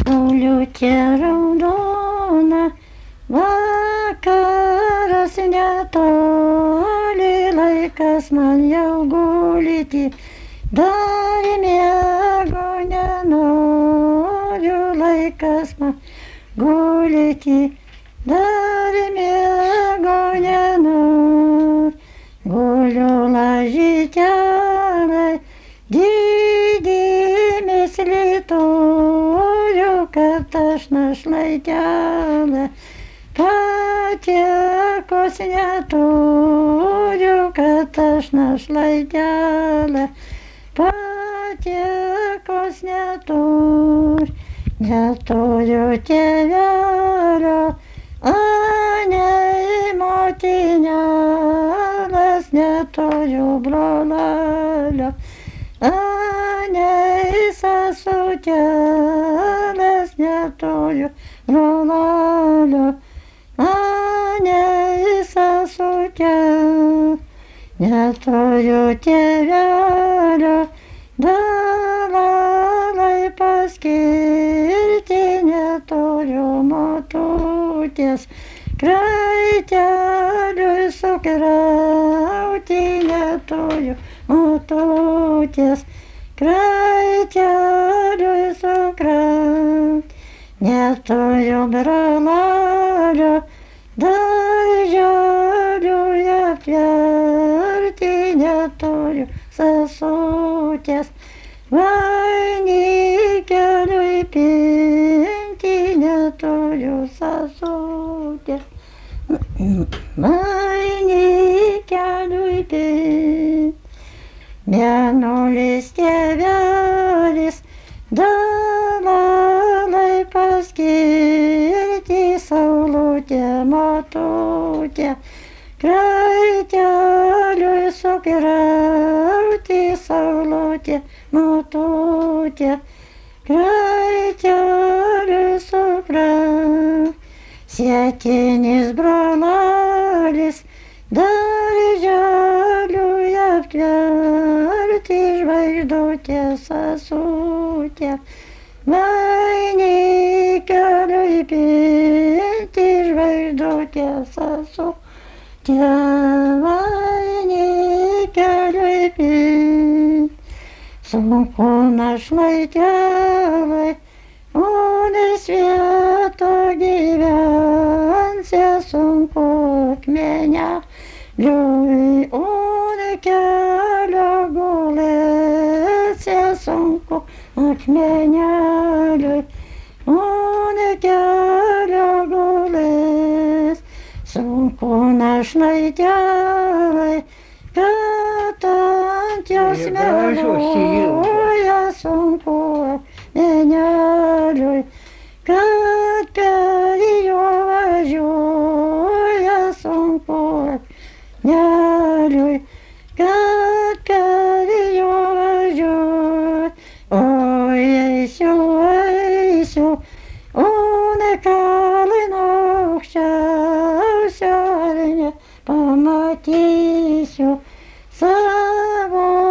Saulutė raudona, vakaras netoli, laikas man jau gulyti, dar miego nenoriu, laikas man gulyti, dar miego nenoriu. Guliu lažytelę, didymis rytojų, kad aš našlaitelę patiekos neturiu, kad aš našlaitelę patiekos neturiu. Neturiu tėvelio, anei motinėlės, neturiu brolelio, anei sesutėlės, neturiu brolelio, anei sesutėlės. Neturiu tėvelio, dalelei paskirti, neturiu motutės, kraiteliui sukrauti, neturiu motutės, kraiteliui sukrauti. Neturiu brolelio, darželiui aptverti, neturiu sesutės, vainikėliui pinti, neturiu sesutės, vainikėliui pinti. Mėnulis tėvelis, dalelei paskirti, saulutė motutė, kraiteliui sukrauti, saulutė motutė, kraiteliui sukrauti. Sietinis brolelis, darželiui aptverti, žvaigždutės sesutė, vainikėliui pinti, žvaigždutės sesutė, vainikėliui pinti. Sunku našlaitelei, universiteto gyvensi, sunku akmeneliui, kelio gulėsi, sunku akmeneliui, kelio gulės. Sunku našlaitelei, kad ant jos mėnuoja, sunku akmeneliui, kad per juo važiuoja, sunku akmeneliui, kad per juo važiuoja. Oi, eisiu, eisiu, kalino aukščiausio, ar nepamatysiu savo